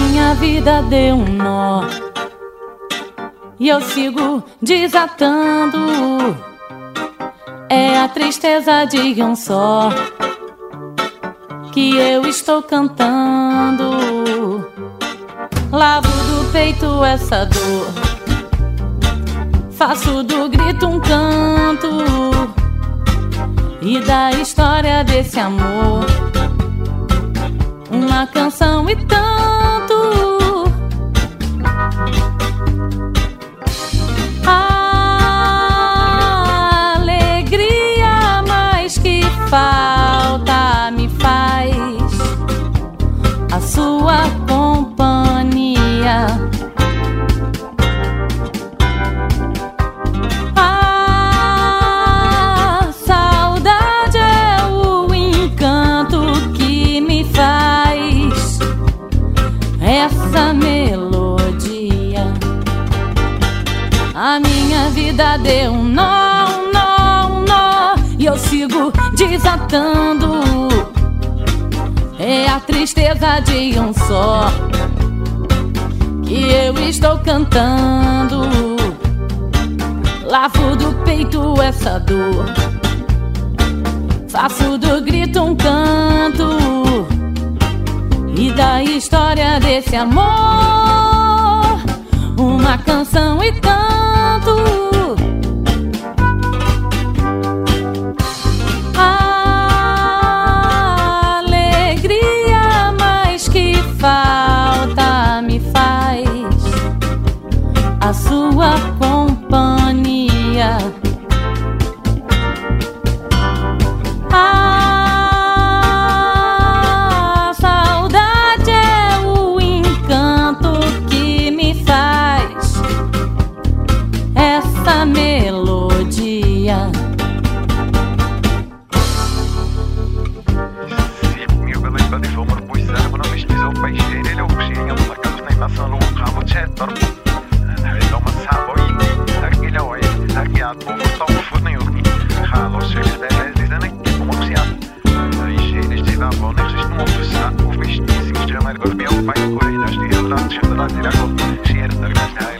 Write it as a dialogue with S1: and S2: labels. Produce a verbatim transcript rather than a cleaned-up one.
S1: minha vida deu um nó e eu sigo desatando. É a tristeza de um só que eu estou cantando. Lavo do peito essa dor, faço do grito um canto, e da história desse amor uma canção e tanto. A alegria mais que falta me faz a sua companhia. A saudade é o encanto que me faz essa melodia. A minha vida deu um nó, um nó, um nó, e eu sigo desatando. É a tristeza de um só que eu estou cantando. Lavo do peito essa dor, faço do grito um canto, e da história desse amor uma canção e tanto. A alegria mais que falta me faz a sua companhia. A saudade é o encanto que me faz essa melodia.
S2: Skier,